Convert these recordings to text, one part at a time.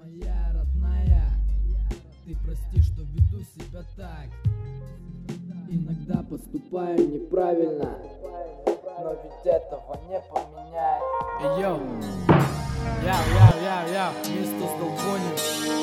моя родная, ты прости, что веду себя так. Иногда поступаю неправильно, но ведь этого не поменять. Эй, йоу, яу, місто з долбонів.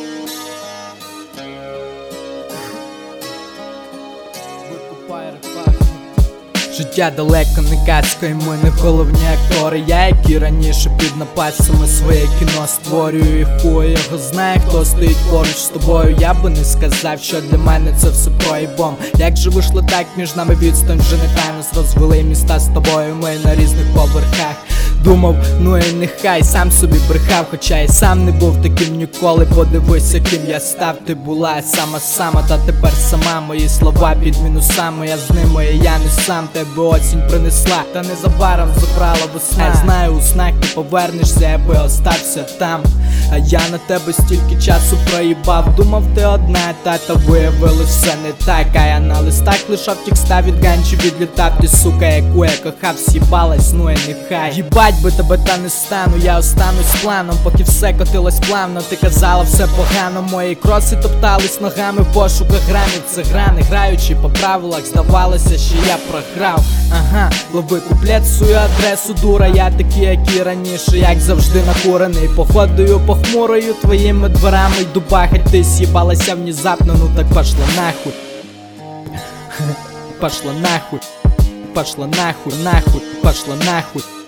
Викупай репак. Життя далеко не казка, і ми не головні актори. Я, як і раніше, під напальцями своє кіно створюю. І хуй його знає, хто стоїть поруч з тобою. Я би не сказав, що для мене це все проїбом. Як же вийшло так, між нами відстань вже не тайно. Розвели міста з тобою, ми на різних поверхах. Думав, ну і нехай, сам собі брехав, хоча і сам не був таким ніколи. Подивися, ким я став, ти була сама, та тепер сама. Мої слова під мінусами, я з ними, і я не сам. Тебе осінь принесла, та незабаром забрала весна. Знаю, у снах ти повернешся, я би остався там. А я на тебе стільки часу проїбав. Думав, ти одна, та виявилось все не так. А я на листах лишав текста від ганчі, відлітав. Ти, сука, яку я кохав, з'їбалась, ну і нехай. Їбать би тебе, та не стану, я останусь планом. Поки все котилось плавно, ти казала все погано. Мої кроси топтались ногами в пошуках грамів. Це гра, не граючи по правилах, здавалося, що я програв. Ага, лови куплет, свою адресу, дура. Я такий, як і раніше, як завжди накурений. Походою похмурою твоїми дверами йду бахать. Ти з'їбалася внезапно, ну так пошла нахуй. Пошла нахуй, пошла нахуй, пошла нахуй.